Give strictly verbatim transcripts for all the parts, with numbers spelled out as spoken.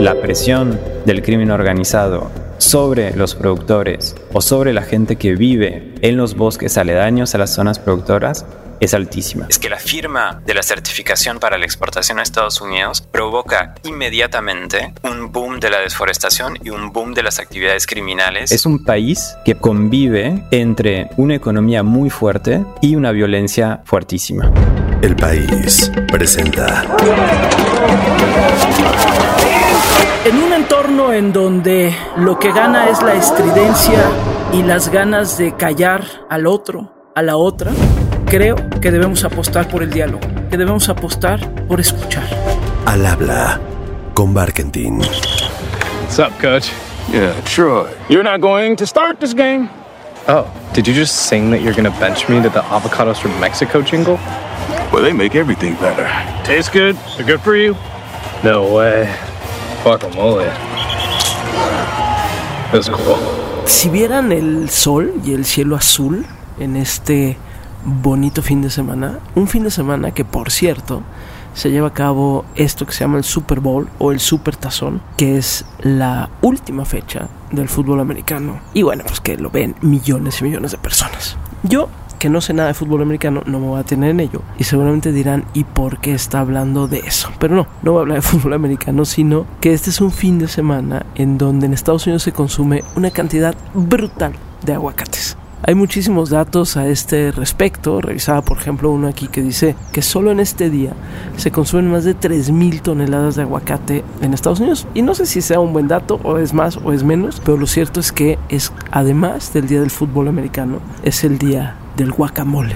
la presión del crimen organizado sobre los productores o sobre la gente que vive en los bosques aledaños a las zonas productoras es altísima. Es que la firma de la certificación para la exportación a Estados Unidos provoca inmediatamente un boom de la desforestación y un boom de las actividades criminales. Es un país que convive entre una economía muy fuerte y una violencia fuertísima. El País presenta. En un entorno en donde lo que gana es la estridencia y las ganas de callar al otro, a la otra, creo que debemos apostar por el diálogo, que debemos apostar por escuchar. Al habla con Barkentin. What's up, coach? Yeah, Troy. You're not going to start this game? Oh, did you just sing that you're gonna bench me to the Avocados from Mexico jingle? Well, they make everything better. Tastes good? They're good for you? No way. Guacamole. That's cool. Si vieran el sol y el cielo azul en este bonito fin de semana, un fin de semana que, por cierto, se lleva a cabo esto que se llama el Super Bowl o el Super Tazón, que es la última fecha del fútbol americano. Y bueno, pues que lo ven millones y millones de personas. Yo, que no sé nada de fútbol americano, no me voy a tener en ello. Y seguramente dirán, ¿y por qué está hablando de eso? Pero no, no voy a hablar de fútbol americano, sino que este es un fin de semana en donde en Estados Unidos se consume una cantidad brutal de aguacates. Hay muchísimos datos a este respecto. Revisaba, por ejemplo, uno aquí que dice que solo en este día se consumen más de tres mil toneladas de aguacate en Estados Unidos. Y no sé si sea un buen dato, o es más o es menos, pero lo cierto es que es, además del día del fútbol americano, es el día del guacamole.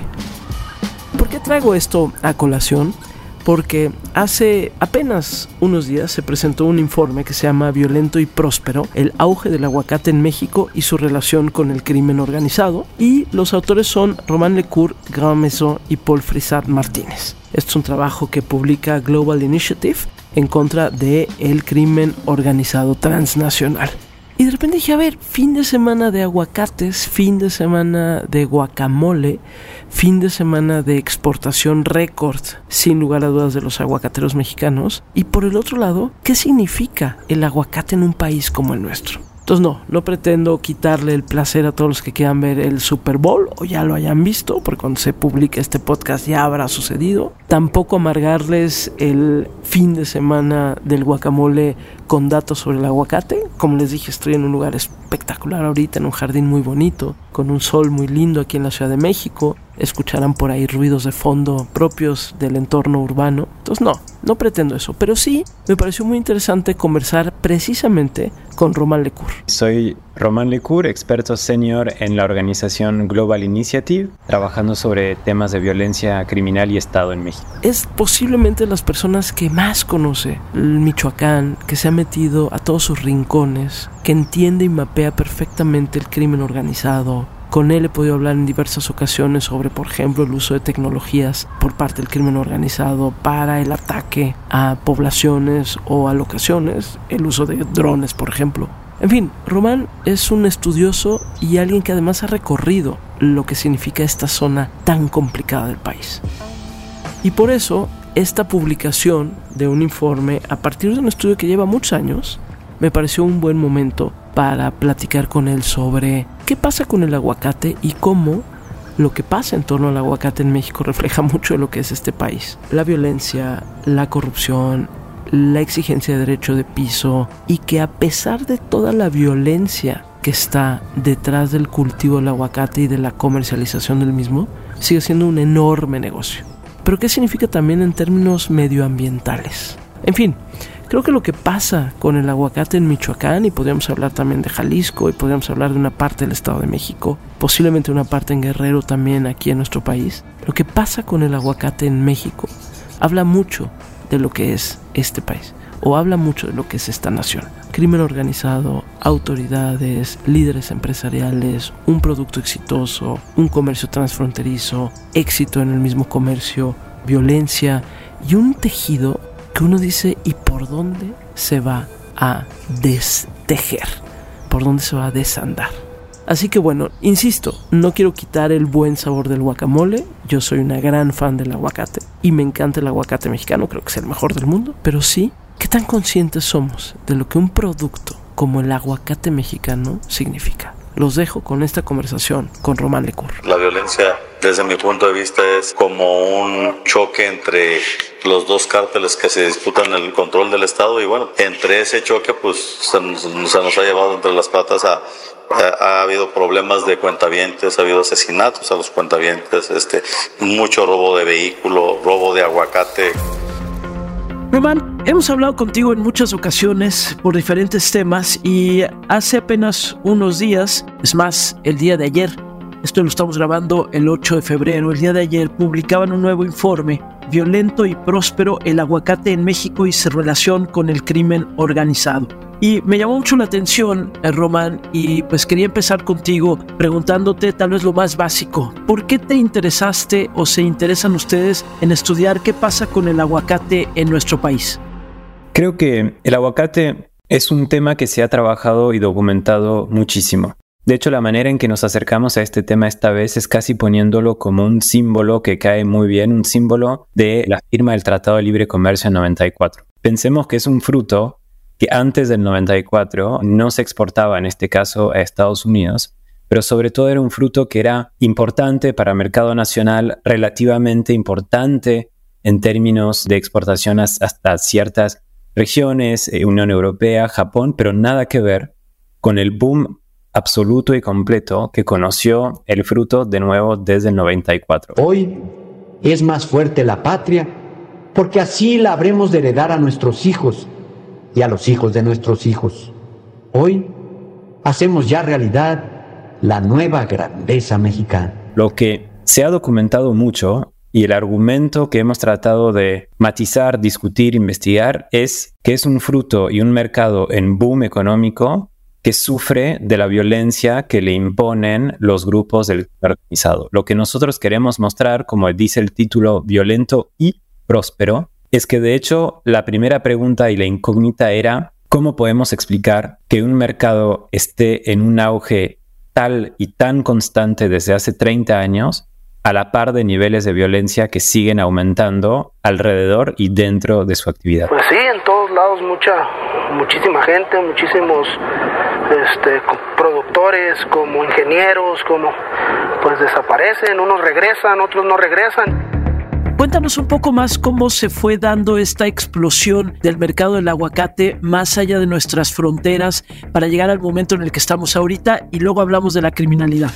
¿Por qué traigo esto a colación? Porque hace apenas unos días se presentó un informe que se llama Violento y Próspero, el auge del aguacate en México y su relación con el crimen organizado, y los autores son Román Lecour, Grand Maison y Paul Frisard Martínez. Este es un trabajo que publica Global Initiative en contra del crimen organizado transnacional. Y de repente dije, a ver, fin de semana de aguacates, fin de semana de guacamole, fin de semana de exportación récord, sin lugar a dudas, de los aguacateros mexicanos. Y por el otro lado, ¿qué significa el aguacate en un país como el nuestro? Entonces no, no pretendo quitarle el placer a todos los que quieran ver el Super Bowl o ya lo hayan visto, porque cuando se publique este podcast ya habrá sucedido. Tampoco amargarles el fin de semana del guacamole con datos sobre el aguacate. Como les dije, estoy en un lugar espectacular ahorita, en un jardín muy bonito, con un sol muy lindo aquí en la Ciudad de México. Escucharán por ahí ruidos de fondo propios del entorno urbano. Entonces no, no pretendo eso, pero sí me pareció muy interesante conversar precisamente con Román Lecour. Soy Román Lecour, experto senior en la organización Global Initiative, trabajando sobre temas de violencia criminal y Estado en México. Es posiblemente las personas que más conoce el Michoacán, que se ha metido a todos sus rincones, que entiende y mapea perfectamente el crimen organizado. Con él he podido hablar en diversas ocasiones sobre, por ejemplo, el uso de tecnologías por parte del crimen organizado para el ataque a poblaciones o a locaciones, el uso de drones, por ejemplo. En fin, Román es un estudioso y alguien que además ha recorrido lo que significa esta zona tan complicada del país. Y por eso, esta publicación de un informe a partir de un estudio que lleva muchos años, me pareció un buen momento para platicar con él sobre qué pasa con el aguacate y cómo lo que pasa en torno al aguacate en México refleja mucho de lo que es este país. La violencia, la corrupción, la exigencia de derecho de piso, y que a pesar de toda la violencia que está detrás del cultivo del aguacate y de la comercialización del mismo, sigue siendo un enorme negocio. Pero ¿qué significa también en términos medioambientales? En fin, creo que lo que pasa con el aguacate en Michoacán, y podríamos hablar también de Jalisco, y podríamos hablar de una parte del Estado de México, posiblemente una parte en Guerrero también aquí en nuestro país, lo que pasa con el aguacate en México habla mucho de lo que es este país, o habla mucho de lo que es esta nación. Crimen organizado, autoridades, líderes empresariales, un producto exitoso, un comercio transfronterizo, éxito en el mismo comercio, violencia y un tejido que uno dice, ¿y por dónde se va a destejer? ¿Por dónde se va a desandar? Así que bueno, insisto, no quiero quitar el buen sabor del guacamole. Yo soy una gran fan del aguacate y me encanta el aguacate mexicano, creo que es el mejor del mundo. Pero sí ¿Qué tan conscientes somos de lo que un producto como el aguacate mexicano significa? Los dejo con esta conversación con Román Lecur. La violencia, desde mi punto de vista, es como un choque entre los dos cárteles que se disputan el control del Estado, y bueno, entre ese choque pues se nos, se nos ha llevado entre las patas a, a ha habido problemas de cuentavientes, ha habido asesinatos a los cuentavientes, este, mucho robo de vehículo, robo de aguacate. Román, hemos hablado contigo en muchas ocasiones por diferentes temas y hace apenas unos días, es más, el día de ayer, esto lo estamos grabando el ocho de febrero, el día de ayer publicaban un nuevo informe, Violento y Próspero, el aguacate en México y su relación con el crimen organizado. Y me llamó mucho la atención, eh, Román, y pues quería empezar contigo preguntándote tal vez lo más básico. ¿Por qué te interesaste o se interesan ustedes en estudiar qué pasa con el aguacate en nuestro país? Creo que el aguacate es un tema que se ha trabajado y documentado muchísimo. De hecho, la manera en que nos acercamos a este tema esta vez es casi poniéndolo como un símbolo que cae muy bien, un símbolo de la firma del Tratado de Libre Comercio en noventa y cuatro. Pensemos que es un fruto que antes del noventa y cuatro no se exportaba, en este caso, a Estados Unidos, pero sobre todo era un fruto que era importante para el mercado nacional, relativamente importante en términos de exportación hasta ciertas regiones, eh, Unión Europea, Japón, pero nada que ver con el boom absoluto y completo que conoció el fruto de nuevo desde el noventa y cuatro. Hoy es más fuerte la patria porque así la habremos de heredar a nuestros hijos y a los hijos de nuestros hijos. Hoy hacemos ya realidad la nueva grandeza mexicana. Lo que se ha documentado mucho y el argumento que hemos tratado de matizar, discutir, investigar es que es un fruto y un mercado en boom económico que sufre de la violencia que le imponen los grupos del crimen organizado. Lo que nosotros queremos mostrar, como dice el título, violento y próspero, es que de hecho la primera pregunta y la incógnita era ¿cómo podemos explicar que un mercado esté en un auge tal y tan constante desde hace treinta años a la par de niveles de violencia que siguen aumentando alrededor y dentro de su actividad? Pues sí, en todos lados mucha, muchísima gente, muchísimos este, productores, como ingenieros, como pues desaparecen, unos regresan, otros no regresan. Cuéntanos un poco más cómo se fue dando esta explosión del mercado del aguacate más allá de nuestras fronteras para llegar al momento en el que estamos ahorita, y luego hablamos de la criminalidad.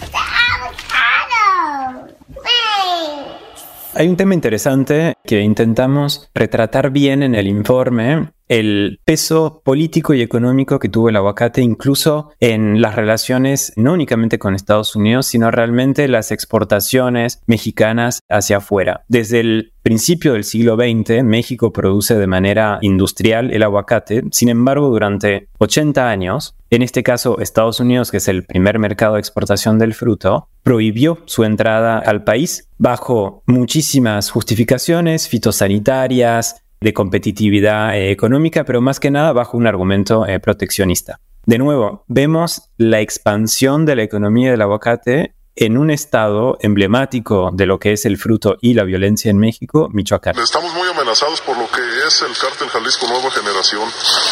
Hay un tema interesante que intentamos retratar bien en el informe, el peso político y económico que tuvo el aguacate incluso en las relaciones no únicamente con Estados Unidos, sino realmente las exportaciones mexicanas hacia afuera. Desde el principio del siglo veinte, México produce de manera industrial el aguacate. Sin embargo, durante ochenta años, en este caso Estados Unidos, que es el primer mercado de exportación del fruto, prohibió su entrada al país bajo muchísimas justificaciones fitosanitarias, de competitividad eh, económica, pero más que nada bajo un argumento eh, proteccionista. De nuevo, vemos la expansión de la economía del aguacate en un estado emblemático de lo que es el fruto y la violencia en México, Michoacán. Estamos muy amenazados por lo que es el Cártel Jalisco Nueva Generación.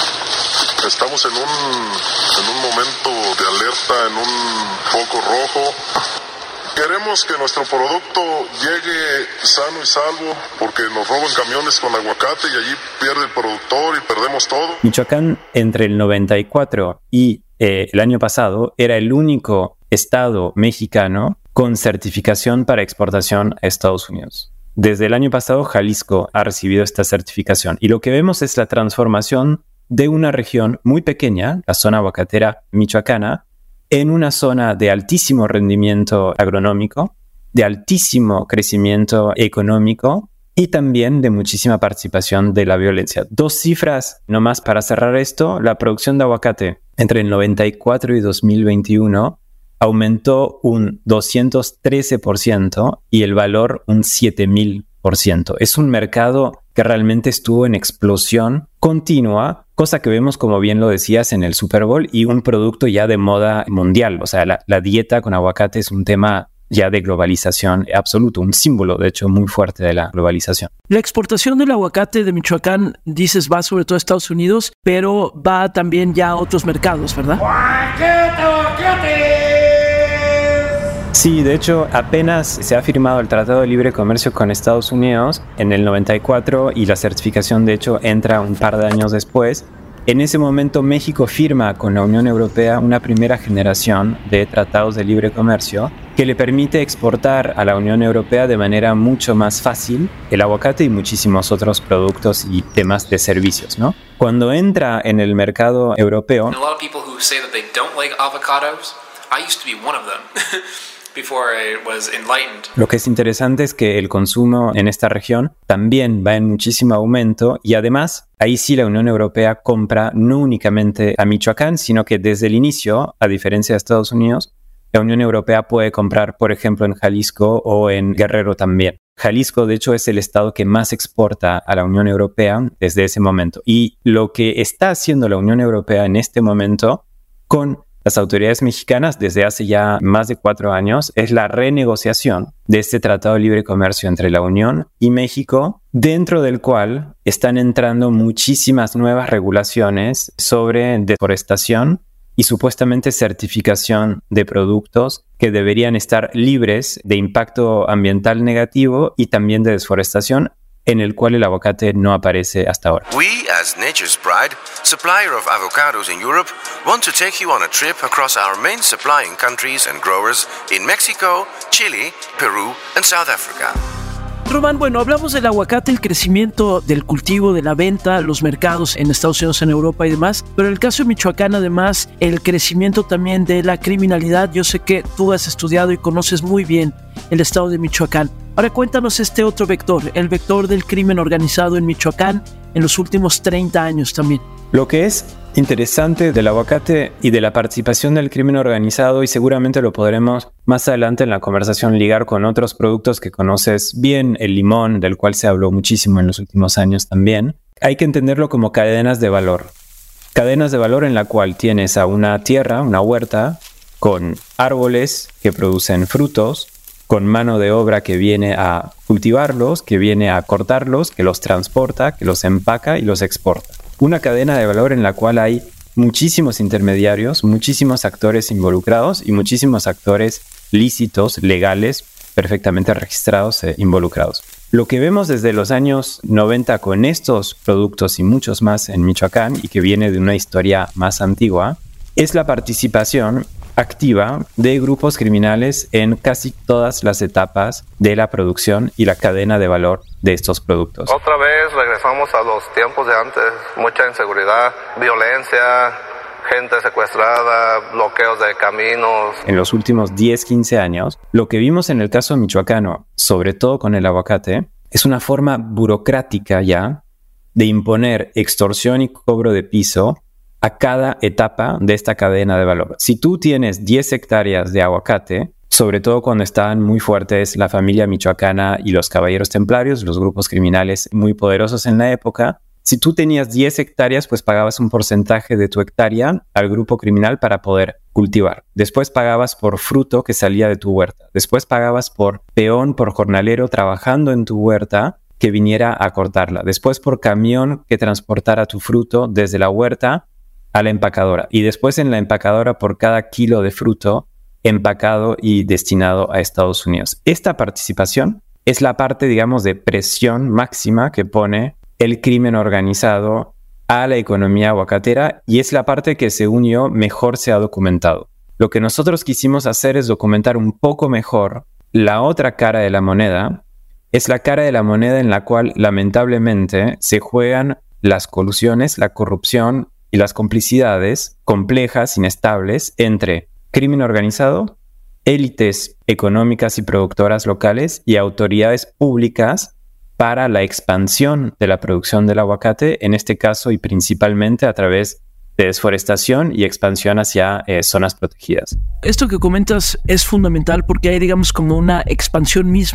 Estamos en un, en un momento de alerta, en un foco rojo. Queremos que nuestro producto llegue sano y salvo porque nos roban camiones con aguacate y allí pierde el productor y perdemos todo. Michoacán, entre el noventa y cuatro y eh, el año pasado, era el único estado mexicano con certificación para exportación a Estados Unidos. Desde el año pasado, Jalisco ha recibido esta certificación y lo que vemos es la transformación de una región muy pequeña, la zona aguacatera michoacana, en una zona de altísimo rendimiento agronómico, de altísimo crecimiento económico y también de muchísima participación de la violencia. Dos cifras nomás para cerrar esto: la producción de aguacate entre el noventa y cuatro y dos mil veintiuno aumentó un doscientos trece por ciento y el valor un siete mil por ciento. Es un mercado que realmente estuvo en explosión continua, cosa que vemos, como bien lo decías, en el Super Bowl, y un producto ya de moda mundial. O sea, la, la dieta con aguacate es un tema ya de globalización absoluto, un símbolo de hecho muy fuerte de la globalización. La exportación del aguacate de Michoacán, dices, va sobre todo a Estados Unidos, pero va también ya a otros mercados, ¿verdad? Sí, de hecho, apenas se ha firmado el Tratado de Libre Comercio con Estados Unidos en el noventa y cuatro y la certificación, de hecho, entra un par de años después. En ese momento, México firma con la Unión Europea una primera generación de tratados de libre comercio que le permite exportar a la Unión Europea de manera mucho más fácil el aguacate y muchísimos otros productos y temas de servicios, ¿no? Cuando entra en el mercado europeo, lo que es interesante es que el consumo en esta región también va en muchísimo aumento y además ahí sí la Unión Europea compra no únicamente a Michoacán, sino que desde el inicio, a diferencia de Estados Unidos, la Unión Europea puede comprar, por ejemplo, en Jalisco o en Guerrero también. Jalisco, de hecho, es el estado que más exporta a la Unión Europea desde ese momento. Y lo que está haciendo la Unión Europea en este momento con las autoridades mexicanas desde hace ya más de cuatro años es la renegociación de este Tratado de Libre Comercio entre la Unión y México, dentro del cual están entrando muchísimas nuevas regulaciones sobre deforestación y supuestamente certificación de productos que deberían estar libres de impacto ambiental negativo y también de desforestación, en el cual el aguacate no aparece hasta ahora. We, as Nature's Pride, supplier of avocados in Europe, want to take you on a trip across our main supplying countries and growers in Mexico, Chile, Perú, and South Africa. Román, bueno, hablamos del aguacate, el crecimiento del cultivo, de la venta, los mercados en Estados Unidos, en Europa y demás, pero en el caso de Michoacán, además, el crecimiento también de la criminalidad. Yo sé que tú has estudiado y conoces muy bien el estado de Michoacán. Ahora cuéntanos este otro vector, el vector del crimen organizado en Michoacán en los últimos treinta años también. Lo que es interesante del aguacate y de la participación del crimen organizado, y seguramente lo podremos más adelante en la conversación ligar con otros productos que conoces bien, el limón, del cual se habló muchísimo en los últimos años también, hay que entenderlo como cadenas de valor. Cadenas de valor en la cual tienes a una tierra, una huerta, con árboles que producen frutos, con mano de obra que viene a cultivarlos, que viene a cortarlos, que los transporta, que los empaca y los exporta. Una cadena de valor en la cual hay muchísimos intermediarios, muchísimos actores involucrados y muchísimos actores lícitos, legales, perfectamente registrados e involucrados. Lo que vemos desde los años noventa con estos productos y muchos más en Michoacán, y que viene de una historia más antigua, es la participación activa de grupos criminales en casi todas las etapas de la producción y la cadena de valor de estos productos. Otra vez regresamos a los tiempos de antes, mucha inseguridad, violencia, gente secuestrada, bloqueos de caminos. En los últimos diez, quince años, lo que vimos en el caso michoacano, sobre todo con el aguacate, es una forma burocrática ya de imponer extorsión y cobro de piso a cada etapa de esta cadena de valor. Si tú tienes diez hectáreas de aguacate, sobre todo cuando estaban muy fuertes la familia michoacana y los caballeros templarios, los grupos criminales muy poderosos en la época, si tú tenías diez hectáreas, pues pagabas un porcentaje de tu hectárea al grupo criminal para poder cultivar. Después pagabas por fruto que salía de tu huerta. Después pagabas por peón, por jornalero trabajando en tu huerta que viniera a cortarla. Después por camión que transportara tu fruto desde la huerta a la empacadora, y después en la empacadora por cada kilo de fruto empacado y destinado a Estados Unidos. Esta participación es la parte, digamos, de presión máxima que pone el crimen organizado a la economía aguacatera, y es la parte que, según yo, mejor se ha documentado. Lo que nosotros quisimos hacer es documentar un poco mejor la otra cara de la moneda. Es la cara de la moneda en la cual, lamentablemente, se juegan las colusiones, la corrupción y las complicidades complejas, inestables, entre crimen organizado, élites económicas y productoras locales y autoridades públicas para la expansión de la producción del aguacate, en este caso y principalmente a través de desforestación y expansión hacia eh, zonas protegidas. Esto que comentas es fundamental porque hay, digamos, como una expansión misma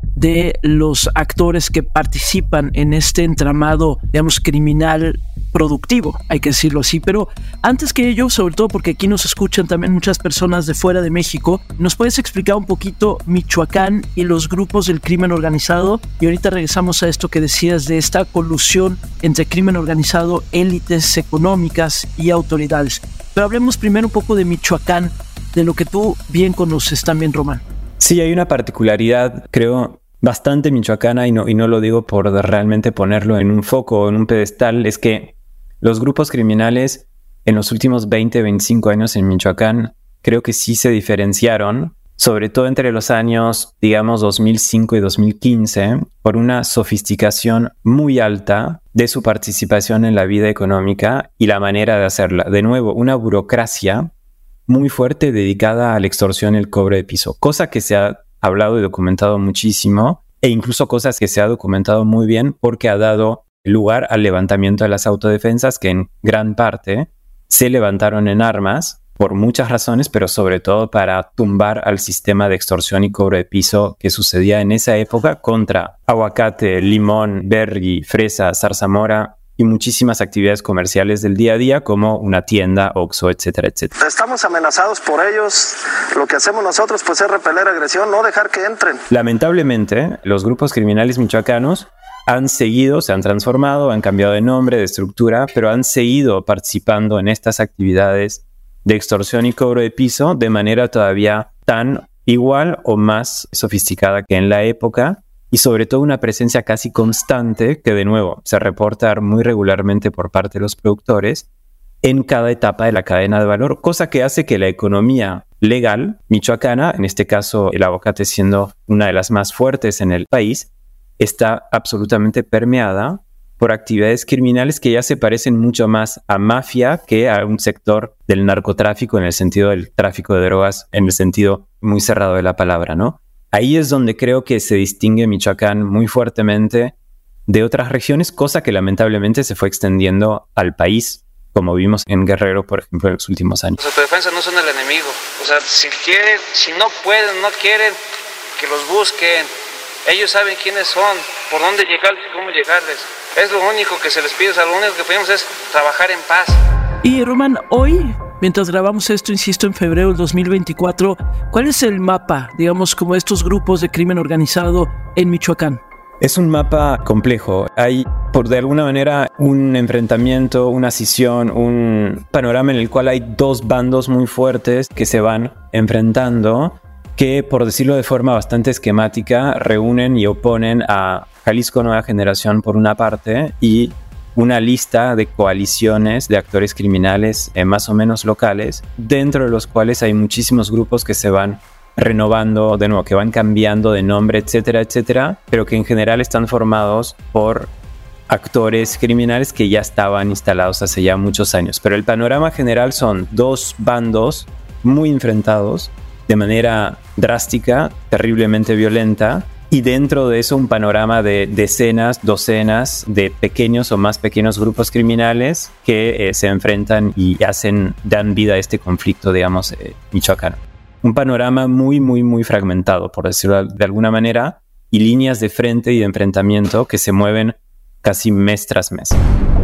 de los actores que participan en este entramado, digamos, criminal productivo, hay que decirlo así. Pero antes que ello, sobre todo porque aquí nos escuchan también muchas personas de fuera de México, ¿nos puedes explicar un poquito Michoacán y los grupos del crimen organizado? Y ahorita regresamos a esto que decías de esta colusión entre crimen organizado, élites económicas y autoridades. Pero hablemos primero un poco de Michoacán, de lo que tú bien conoces también, Román. Sí, hay una particularidad, creo, bastante michoacana, y no, y no lo digo por realmente ponerlo en un foco o en un pedestal, es que los grupos criminales en los últimos veinte, veinticinco años en Michoacán creo que sí se diferenciaron, sobre todo entre los años, digamos, dos mil cinco y dos mil quince, por una sofisticación muy alta de su participación en la vida económica y la manera de hacerla. De nuevo, una burocracia muy fuerte dedicada a la extorsión y el cobro de piso, cosa que se ha hablado y documentado muchísimo, e incluso cosas que se ha documentado muy bien porque ha dado lugar al levantamiento de las autodefensas, que en gran parte se levantaron en armas por muchas razones, pero sobre todo para tumbar al sistema de extorsión y cobro de piso que sucedía en esa época contra aguacate, limón, berry, fresa, zarzamora y muchísimas actividades comerciales del día a día como una tienda, Oxxo, etcétera, etcétera. Estamos amenazados por ellos. Lo que hacemos nosotros pues es repeler agresión, no dejar que entren. Lamentablemente, los grupos criminales michoacanos han seguido, se han transformado, han cambiado de nombre, de estructura, pero han seguido participando en estas actividades de extorsión y cobro de piso de manera todavía tan igual o más sofisticada que en la época, y sobre todo una presencia casi constante que, de nuevo, se reporta muy regularmente por parte de los productores en cada etapa de la cadena de valor, cosa que hace que la economía legal michoacana, en este caso el aguacate siendo una de las más fuertes en el país, está absolutamente permeada por actividades criminales que ya se parecen mucho más a mafia que a un sector del narcotráfico, en el sentido del tráfico de drogas, en el sentido muy cerrado de la palabra, ¿no? Ahí es donde creo que se distingue Michoacán muy fuertemente de otras regiones, cosa que lamentablemente se fue extendiendo al país, como vimos en Guerrero, por ejemplo, en los últimos años. Los autodefensas no son el enemigo. O sea, si quieren, si no pueden, no quieren, que los busquen. Ellos saben quiénes son, por dónde llegarles y cómo llegarles. Es lo único que se les pide, o sea, lo único que pedimos es trabajar en paz. Y Román, hoy, mientras grabamos esto, insisto, en febrero del dos mil veinticuatro, ¿cuál es el mapa, digamos, como estos grupos de crimen organizado en Michoacán? Es un mapa complejo. Hay, por de alguna manera, un enfrentamiento, una escisión, un panorama en el cual hay dos bandos muy fuertes que se van enfrentando, que, por decirlo de forma bastante esquemática, reúnen y oponen a Jalisco Nueva Generación por una parte y una lista de coaliciones de actores criminales eh, más o menos locales, dentro de los cuales hay muchísimos grupos que se van renovando, de nuevo, que van cambiando de nombre, etcétera, etcétera, pero que en general están formados por actores criminales que ya estaban instalados hace ya muchos años. Pero el panorama general son dos bandos muy enfrentados de manera drástica, terriblemente violenta, y dentro de eso un panorama de decenas, docenas de pequeños o más pequeños grupos criminales que eh, se enfrentan y hacen, dan vida a este conflicto, digamos, eh, michoacano. Un panorama muy, muy, muy fragmentado, por decirlo de alguna manera, y líneas de frente y de enfrentamiento que se mueven casi mes tras mes.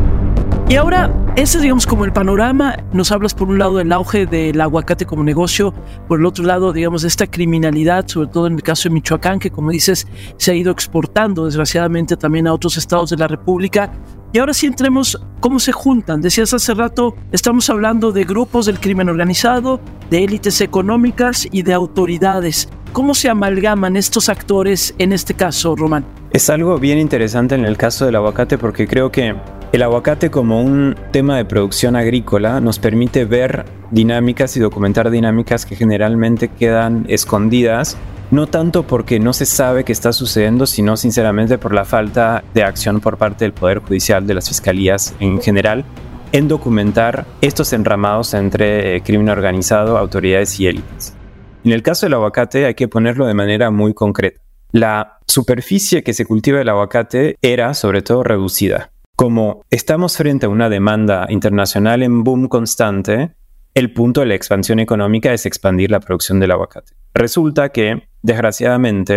Y ahora, ese es, digamos, como el panorama. Nos hablas por un lado del auge del aguacate como negocio, por el otro lado, digamos, de esta criminalidad, sobre todo en el caso de Michoacán, que, como dices, se ha ido exportando desgraciadamente también a otros estados de la República. Y ahora sí entremos, ¿cómo se juntan? Decías hace rato, estamos hablando de grupos del crimen organizado, de élites económicas y de autoridades. ¿Cómo se amalgaman estos actores en este caso, Román? Es algo bien interesante en el caso del aguacate, porque creo que el aguacate, como un tema de producción agrícola, nos permite ver dinámicas y documentar dinámicas que generalmente quedan escondidas, no tanto porque no se sabe qué está sucediendo, sino sinceramente por la falta de acción por parte del Poder Judicial, de las fiscalías en general, en documentar estos enramados entre eh, crimen organizado, autoridades y élites. En el caso del aguacate hay que ponerlo de manera muy concreta. La superficie que se cultiva el aguacate era sobre todo reducida. Como estamos frente a una demanda internacional en boom constante, el punto de la expansión económica es expandir la producción del aguacate. Resulta que, desgraciadamente,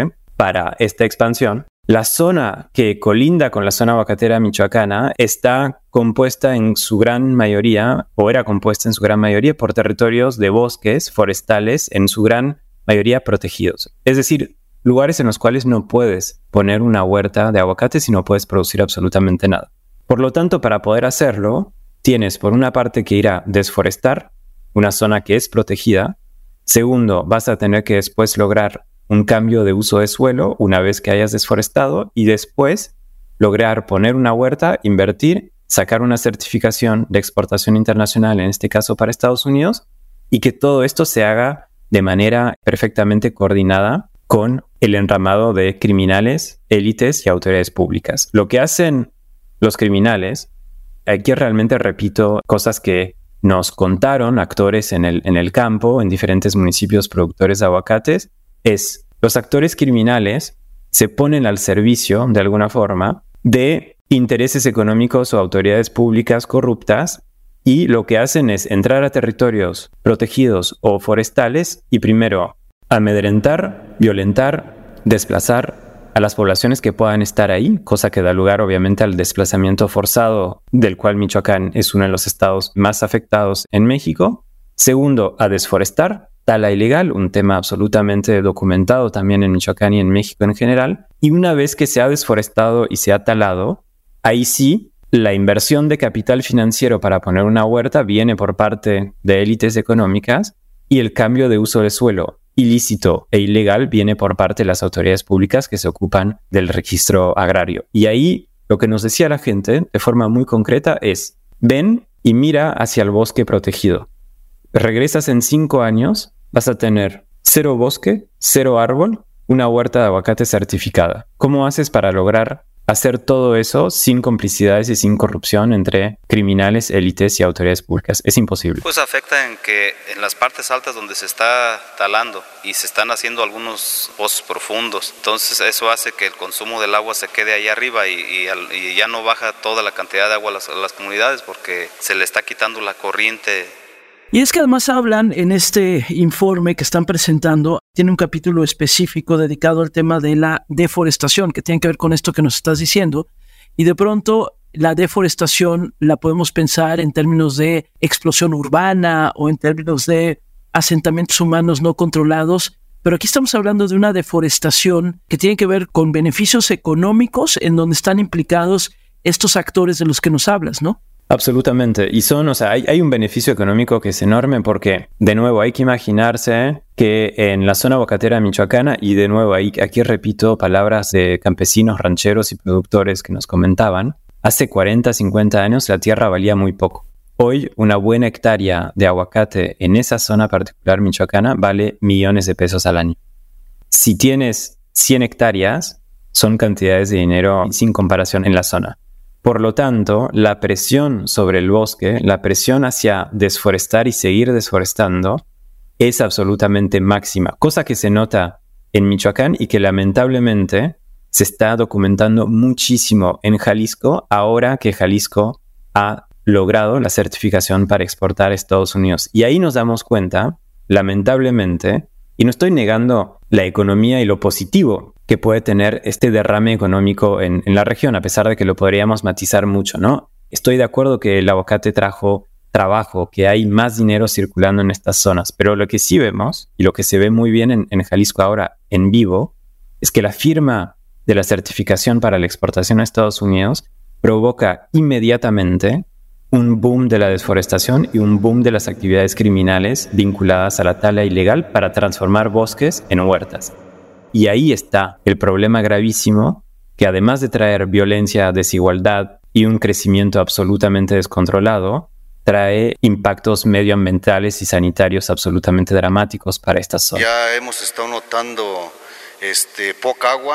para esta expansión, la zona que colinda con la zona aguacatera michoacana está compuesta en su gran mayoría, o era compuesta en su gran mayoría, por territorios de bosques forestales, en su gran mayoría protegidos. Es decir, lugares en los cuales no puedes poner una huerta de aguacates y no puedes producir absolutamente nada. Por lo tanto, para poder hacerlo, tienes por una parte que ir a desforestar una zona que es protegida. Segundo, vas a tener que después lograr un cambio de uso de suelo una vez que hayas desforestado y después lograr poner una huerta, invertir, sacar una certificación de exportación internacional, en este caso para Estados Unidos, y que todo esto se haga de manera perfectamente coordinada con el entramado de criminales, élites y autoridades públicas. Lo que hacen los criminales, aquí realmente repito cosas que nos contaron actores en el, en el campo, en diferentes municipios productores de aguacates, es los actores criminales se ponen al servicio, de alguna forma, de intereses económicos o autoridades públicas corruptas, y lo que hacen es entrar a territorios protegidos o forestales y primero amedrentar, violentar, desplazar a las poblaciones que puedan estar ahí, cosa que da lugar obviamente al desplazamiento forzado, del cual Michoacán es uno de los estados más afectados en México. Segundo, a desforestar, tala ilegal, un tema absolutamente documentado también en Michoacán y en México en general. Y una vez que se ha desforestado y se ha talado, ahí sí, la inversión de capital financiero para poner una huerta viene por parte de élites económicas y el cambio de uso del suelo ilícito e ilegal viene por parte de las autoridades públicas que se ocupan del registro agrario. Y ahí lo que nos decía la gente de forma muy concreta es: ven y mira hacia el bosque protegido. Regresas en cinco años, vas a tener cero bosque, cero árbol, una huerta de aguacate certificada. ¿Cómo haces para lograr hacer todo eso sin complicidades y sin corrupción entre criminales, élites y autoridades públicas? Es imposible. Pues afecta en que en las partes altas donde se está talando y se están haciendo algunos pozos profundos, entonces eso hace que el consumo del agua se quede ahí arriba y, y, y ya no baja toda la cantidad de agua a las, a las comunidades porque se le está quitando la corriente. Y es que además hablan en este informe que están presentando, tiene un capítulo específico dedicado al tema de la deforestación, que tiene que ver con esto que nos estás diciendo, y de pronto la deforestación la podemos pensar en términos de explosión urbana o en términos de asentamientos humanos no controlados, pero aquí estamos hablando de una deforestación que tiene que ver con beneficios económicos en donde están implicados estos actores de los que nos hablas, ¿no? Absolutamente. Y son, o sea, hay, hay un beneficio económico que es enorme porque, de nuevo, hay que imaginarse que en la zona aguacatera michoacana, y de nuevo, ahí, aquí repito palabras de campesinos, rancheros y productores que nos comentaban, hace cuarenta, cincuenta años la tierra valía muy poco. Hoy, una buena hectárea de aguacate en esa zona particular michoacana vale millones de pesos al año. Si tienes cien hectáreas, son cantidades de dinero sin comparación en la zona. Por lo tanto, la presión sobre el bosque, la presión hacia desforestar y seguir desforestando es absolutamente máxima, cosa que se nota en Michoacán y que lamentablemente se está documentando muchísimo en Jalisco, ahora que Jalisco ha logrado la certificación para exportar a Estados Unidos. Y ahí nos damos cuenta, lamentablemente, y no estoy negando la economía y lo positivo que puede tener este derrame económico en, en la región, a pesar de que lo podríamos matizar mucho, ¿no? Estoy de acuerdo que el aguacate trajo trabajo, que hay más dinero circulando en estas zonas, pero lo que sí vemos, y lo que se ve muy bien en, en Jalisco ahora en vivo, es que la firma de la certificación para la exportación a Estados Unidos provoca inmediatamente un boom de la desforestación y un boom de las actividades criminales vinculadas a la tala ilegal para transformar bosques en huertas. Y ahí está el problema gravísimo que, además de traer violencia, desigualdad y un crecimiento absolutamente descontrolado, trae impactos medioambientales y sanitarios absolutamente dramáticos para estas zonas. Ya hemos estado notando este, poca agua,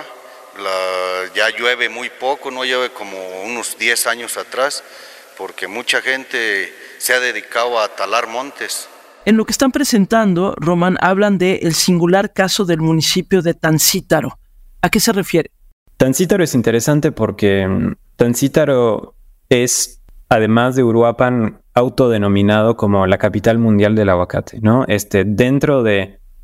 la, ya llueve muy poco, no llueve como unos diez años atrás, porque mucha gente se ha dedicado a talar montes. En lo que están presentando, Román, hablan del singular caso del municipio de Tancítaro. ¿A qué se refiere? Tancítaro es interesante porque Tancítaro es, además de Uruapan, autodenominado como la capital mundial del aguacate, ¿no? Este, dentro de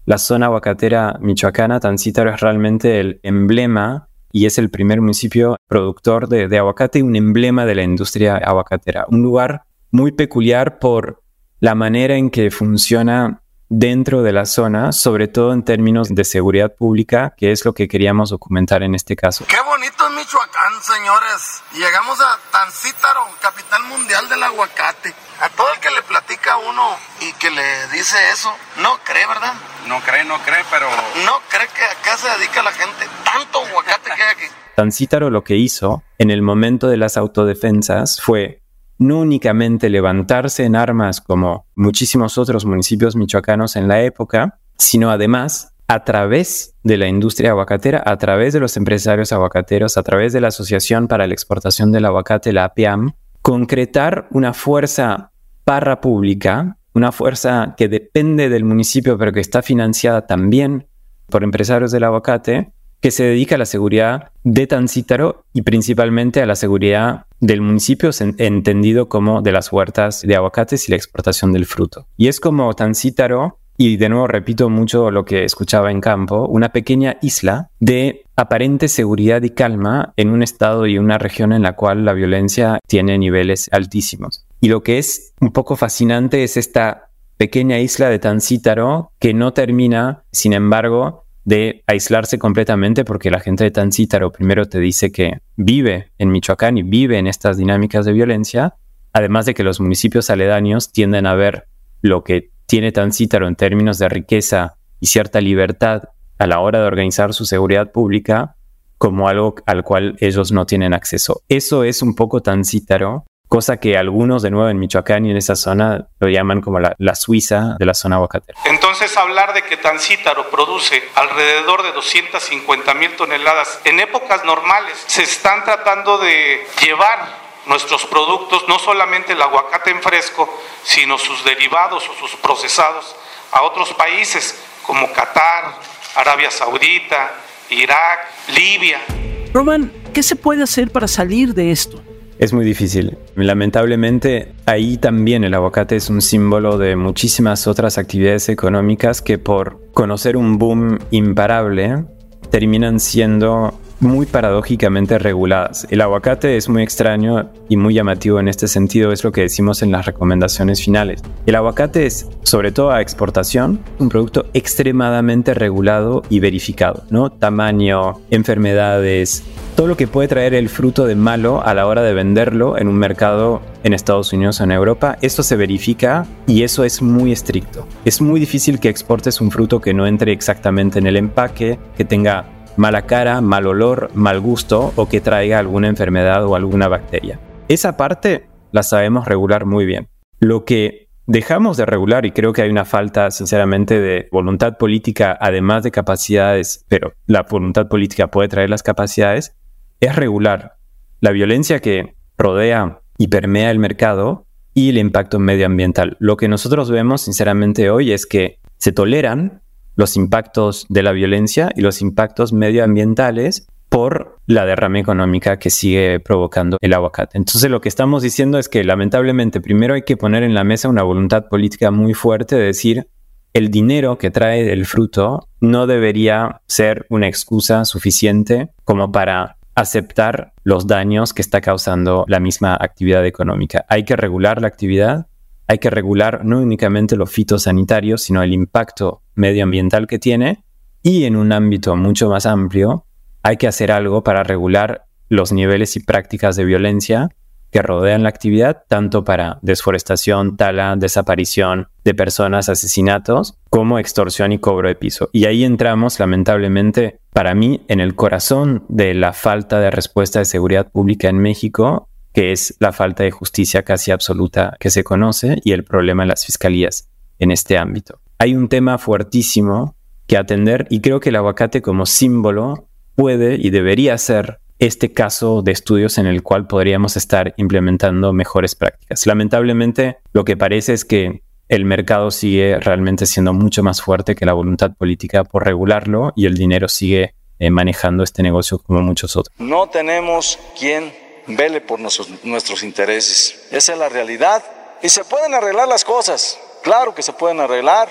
la zona aguacatera michoacana, Tancítaro es realmente el emblema y es el primer municipio productor de, de aguacate y un emblema de la industria aguacatera. Un lugar muy peculiar por la manera en que funciona dentro de la zona, sobre todo en términos de seguridad pública, que es lo que queríamos documentar en este caso. Qué bonito es Michoacán, señores. Llegamos a Tancítaro, capital mundial del aguacate. A todo el que le platica a uno y que le dice eso, no cree, ¿verdad? No cree, no cree, pero... No cree que acá se dedica la gente. Tanto aguacate que hay aquí. Tancítaro lo que hizo en el momento de las autodefensas fue no únicamente levantarse en armas como muchísimos otros municipios michoacanos en la época, sino además, a través de la industria aguacatera, a través de los empresarios aguacateros, a través de la Asociación para la Exportación del Aguacate, la A P I A M, concretar una fuerza parapública, una fuerza que depende del municipio, pero que está financiada también por empresarios del aguacate, que se dedica a la seguridad de Tancítaro y principalmente a la seguridad del municipio, entendido como de las huertas de aguacates y la exportación del fruto. Y es como Tancítaro, y de nuevo repito mucho lo que escuchaba en campo, una pequeña isla de aparente seguridad y calma en un estado y una región en la cual la violencia tiene niveles altísimos. Y lo que es un poco fascinante es esta pequeña isla de Tancítaro que no termina, sin embargo, de aislarse completamente, porque la gente de Tancítaro primero te dice que vive en Michoacán y vive en estas dinámicas de violencia, además de que los municipios aledaños tienden a ver lo que tiene Tancítaro en términos de riqueza y cierta libertad a la hora de organizar su seguridad pública como algo al cual ellos no tienen acceso. Eso es un poco Tancítaro, cosa que algunos de nuevo en Michoacán y en esa zona lo llaman como la, la Suiza de la zona aguacatera. Entonces, hablar de que Tancítaro produce alrededor de doscientas cincuenta mil toneladas en épocas normales, se están tratando de llevar nuestros productos, no solamente el aguacate en fresco, sino sus derivados o sus procesados a otros países como Qatar, Arabia Saudita, Irak, Libia. Román, ¿qué se puede hacer para salir de esto? Es muy difícil. Lamentablemente, ahí también el aguacate es un símbolo de muchísimas otras actividades económicas que por conocer un boom imparable terminan siendo muy paradójicamente reguladas. El aguacate es muy extraño y muy llamativo en este sentido, es lo que decimos en las recomendaciones finales. El aguacate es, sobre todo a exportación, un producto extremadamente regulado y verificado, ¿no? Tamaño, enfermedades, todo lo que puede traer el fruto de malo a la hora de venderlo en un mercado en Estados Unidos o en Europa, esto se verifica y eso es muy estricto. Es muy difícil que exportes un fruto que no entre exactamente en el empaque, que tenga mala cara, mal olor, mal gusto o que traiga alguna enfermedad o alguna bacteria. Esa parte la sabemos regular muy bien. Lo que dejamos de regular, y creo que hay una falta sinceramente de voluntad política además de capacidades, pero la voluntad política puede traer las capacidades, es regular la violencia que rodea y permea el mercado y el impacto medioambiental. Lo que nosotros vemos sinceramente hoy es que se toleran los impactos de la violencia y los impactos medioambientales por la derrama económica que sigue provocando el aguacate. Entonces lo que estamos diciendo es que lamentablemente primero hay que poner en la mesa una voluntad política muy fuerte de decir el dinero que trae el fruto no debería ser una excusa suficiente como para aceptar los daños que está causando la misma actividad económica. Hay que regular la actividad, hay que regular no únicamente lo fitosanitario, sino el impacto medioambiental que tiene, y en un ámbito mucho más amplio hay que hacer algo para regular los niveles y prácticas de violencia que rodean la actividad, tanto para desforestación, tala, desaparición de personas, asesinatos, como extorsión y cobro de piso. Y ahí entramos, lamentablemente, para mí, en el corazón de la falta de respuesta de seguridad pública en México, que es la falta de justicia casi absoluta que se conoce y el problema de las fiscalías en este ámbito. Hay un tema fuertísimo que atender y creo que el aguacate como símbolo puede y debería ser este caso de estudios en el cual podríamos estar implementando mejores prácticas. Lamentablemente, lo que parece es que el mercado sigue realmente siendo mucho más fuerte que la voluntad política por regularlo y el dinero sigue eh, manejando este negocio como muchos otros. No tenemos quien vele por nuestros, nuestros intereses. Esa es la realidad. Y se pueden arreglar las cosas. Claro que se pueden arreglar,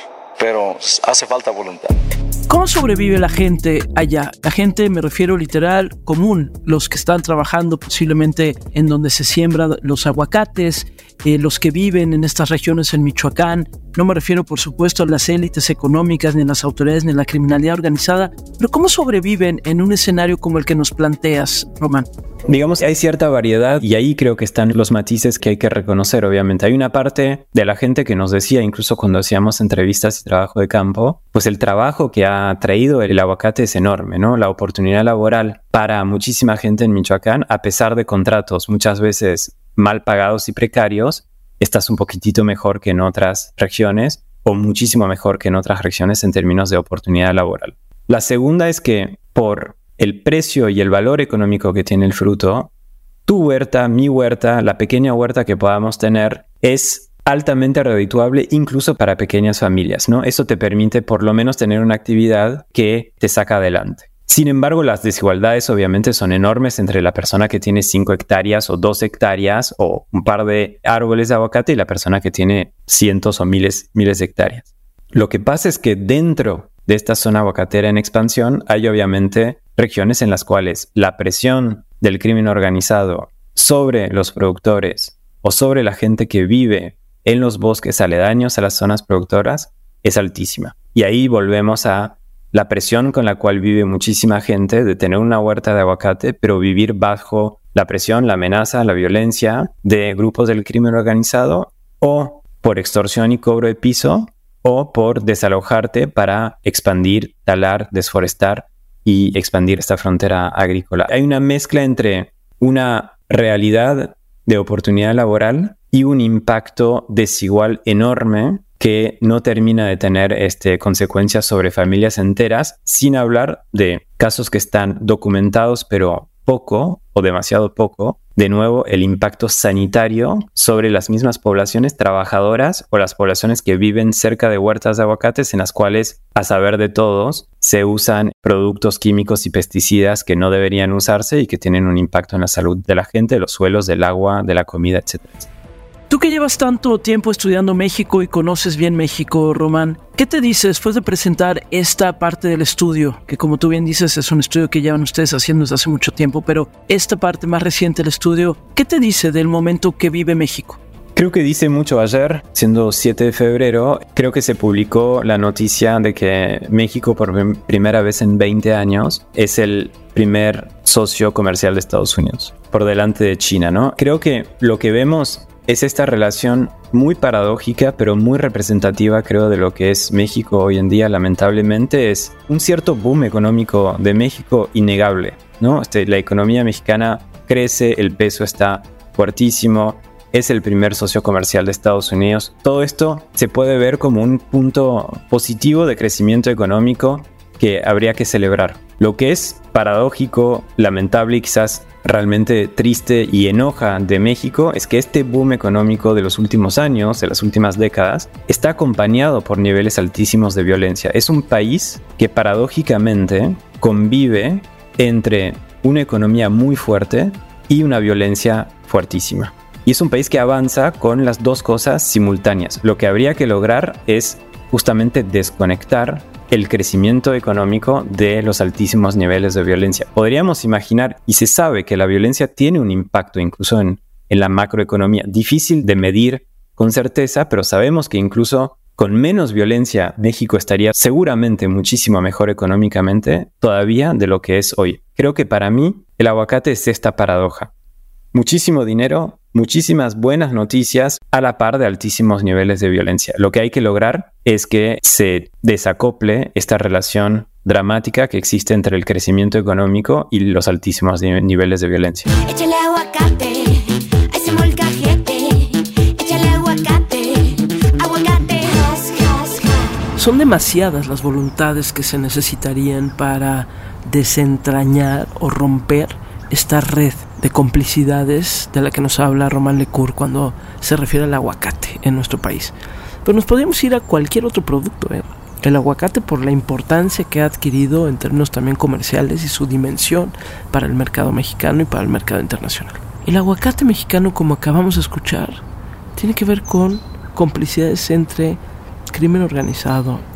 pero hace falta voluntad. ¿Cómo sobrevive la gente allá? La gente, me refiero literal, común, los que están trabajando posiblemente en donde se siembran los aguacates, eh, los que viven en estas regiones en Michoacán. No me refiero, por supuesto, a las élites económicas, ni a las autoridades, ni a la criminalidad organizada, pero ¿cómo sobreviven en un escenario como el que nos planteas, Román? Digamos, hay cierta variedad y ahí creo que están los matices que hay que reconocer, obviamente. Hay una parte de la gente que nos decía, incluso cuando hacíamos entrevistas y trabajo de campo, pues el trabajo que ha traído el aguacate es enorme, ¿no? La oportunidad laboral para muchísima gente en Michoacán, a pesar de contratos muchas veces mal pagados y precarios, estás un poquitito mejor que en otras regiones o muchísimo mejor que en otras regiones en términos de oportunidad laboral. La segunda es que por el precio y el valor económico que tiene el fruto, tu huerta, mi huerta, la pequeña huerta que podamos tener es altamente redituable incluso para pequeñas familias, ¿no? Eso te permite por lo menos tener una actividad que te saca adelante. Sin embargo, las desigualdades obviamente son enormes entre la persona que tiene cinco hectáreas o dos hectáreas o un par de árboles de aguacate y la persona que tiene cientos o miles, miles de hectáreas. Lo que pasa es que dentro de esta zona aguacatera en expansión hay obviamente regiones en las cuales la presión del crimen organizado sobre los productores o sobre la gente que vive en los bosques aledaños a las zonas productoras es altísima. Y ahí volvemos a la presión con la cual vive muchísima gente de tener una huerta de aguacate, pero vivir bajo la presión, la amenaza, la violencia de grupos del crimen organizado o por extorsión y cobro de piso o por desalojarte para expandir, talar, desforestar y expandir esta frontera agrícola. Hay una mezcla entre una realidad de oportunidad laboral y un impacto desigual enorme que no termina de tener este, consecuencias sobre familias enteras, sin hablar de casos que están documentados pero poco o demasiado poco. De nuevo, el impacto sanitario sobre las mismas poblaciones trabajadoras o las poblaciones que viven cerca de huertas de aguacates en las cuales, a saber de todos, se usan productos químicos y pesticidas que no deberían usarse y que tienen un impacto en la salud de la gente, de los suelos, del agua, de la comida, etcétera. Tú que llevas tanto tiempo estudiando México y conoces bien México, Román, ¿qué te dices después de presentar esta parte del estudio? Que como tú bien dices, es un estudio que llevan ustedes haciendo desde hace mucho tiempo, pero esta parte más reciente del estudio, ¿qué te dice del momento que vive México? Creo que dice mucho. Ayer, siendo siete de febrero, creo que se publicó la noticia de que México por primera vez en veinte años es el primer socio comercial de Estados Unidos, por delante de China, ¿no? Creo que lo que vemos es esta relación muy paradójica, pero muy representativa, creo, de lo que es México hoy en día. Lamentablemente es un cierto boom económico de México innegable, ¿no? Este, la economía mexicana crece, el peso está fuertísimo, es el primer socio comercial de Estados Unidos. Todo esto se puede ver como un punto positivo de crecimiento económico que habría que celebrar. Lo que es paradójico, lamentable y quizás realmente triste y enoja de México es que este boom económico de los últimos años, de las últimas décadas, está acompañado por niveles altísimos de violencia. Es un país que paradójicamente convive entre una economía muy fuerte y una violencia fuertísima. Y es un país que avanza con las dos cosas simultáneas. Lo que habría que lograr es justamente desconectar el crecimiento económico de los altísimos niveles de violencia. Podríamos imaginar, y se sabe que la violencia tiene un impacto incluso en, en la macroeconomía, difícil de medir con certeza, pero sabemos que incluso con menos violencia México estaría seguramente muchísimo mejor económicamente todavía de lo que es hoy. Creo que para mí el aguacate es esta paradoja. Muchísimo dinero, muchísimas buenas noticias a la par de altísimos niveles de violencia. Lo que hay que lograr es que se desacople esta relación dramática que existe entre el crecimiento económico y los altísimos niveles de violencia. Échale aguacate, a ese molcajete. Échale aguacate, aguacate. Has, has, has. Son demasiadas las voluntades que se necesitarían para desentrañar o romper esta red de complicidades de la que nos habla Román Lecur cuando se refiere al aguacate en nuestro país. Pero nos podríamos ir a cualquier otro producto, ¿eh? El aguacate, por la importancia que ha adquirido en términos también comerciales y su dimensión para el mercado mexicano y para el mercado internacional. El aguacate mexicano, como acabamos de escuchar, tiene que ver con complicidades entre crimen organizado,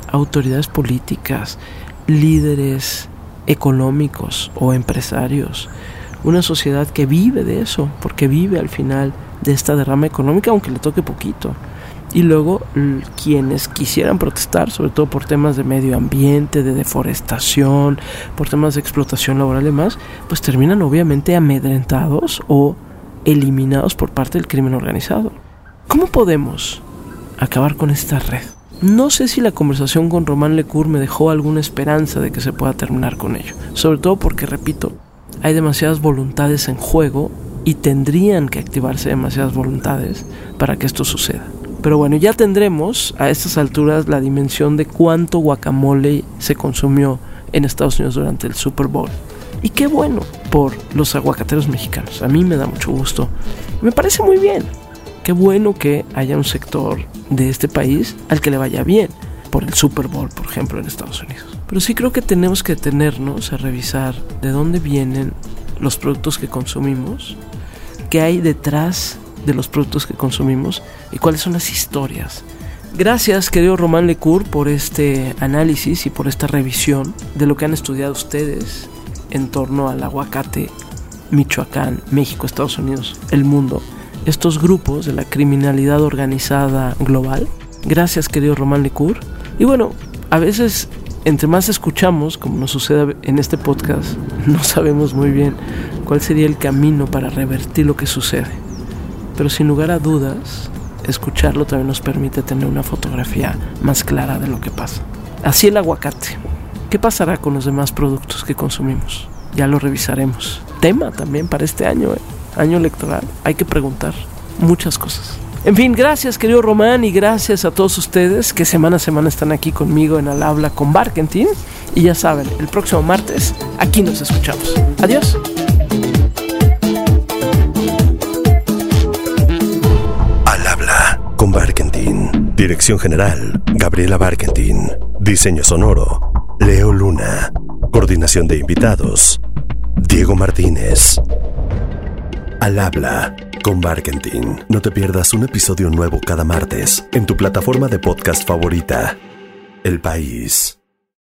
autoridades políticas, líderes económicos o empresarios, una sociedad que vive de eso, porque vive al final de esta derrama económica, aunque le toque poquito. Y luego quienes quisieran protestar, sobre todo por temas de medio ambiente, de deforestación, por temas de explotación laboral y demás, pues terminan obviamente amedrentados o eliminados por parte del crimen organizado. ¿Cómo podemos acabar con esta red? No sé si la conversación con Román Lecour me dejó alguna esperanza de que se pueda terminar con ello, sobre todo porque, repito, hay demasiadas voluntades en juego y tendrían que activarse demasiadas voluntades para que esto suceda. Pero bueno, ya tendremos a estas alturas la dimensión de cuánto guacamole se consumió en Estados Unidos durante el Super Bowl. Y qué bueno por los aguacateros mexicanos. A mí me da mucho gusto. Me parece muy bien. Qué bueno que haya un sector de este país al que le vaya bien por el Super Bowl, por ejemplo, en Estados Unidos. Pero sí creo que tenemos que detenernos a revisar de dónde vienen los productos que consumimos, qué hay detrás de los productos que consumimos y cuáles son las historias. Gracias, querido Román Lecour, por este análisis y por esta revisión de lo que han estudiado ustedes en torno al aguacate, Michoacán, México, Estados Unidos, el mundo, estos grupos de la criminalidad organizada global. Gracias, querido Román Lecour. Y bueno, a veces entre más escuchamos, como nos sucede en este podcast, no sabemos muy bien cuál sería el camino para revertir lo que sucede. Pero sin lugar a dudas, escucharlo también nos permite tener una fotografía más clara de lo que pasa. Así el aguacate. ¿Qué pasará con los demás productos que consumimos? Ya lo revisaremos. Tema también para este año, ¿eh? Año electoral. Hay que preguntar muchas cosas. En fin, gracias, querido Román, y gracias a todos ustedes que semana a semana están aquí conmigo en Al Habla con Barkentin. Y ya saben, el próximo martes aquí nos escuchamos. Adiós. Al Habla con Barkentin. Dirección General, Gabriela Barkentin. Diseño sonoro, Leo Luna. Coordinación de invitados, Diego Martínez. Al Habla con Barkentin. No te pierdas un episodio nuevo cada martes en tu plataforma de podcast favorita. El País.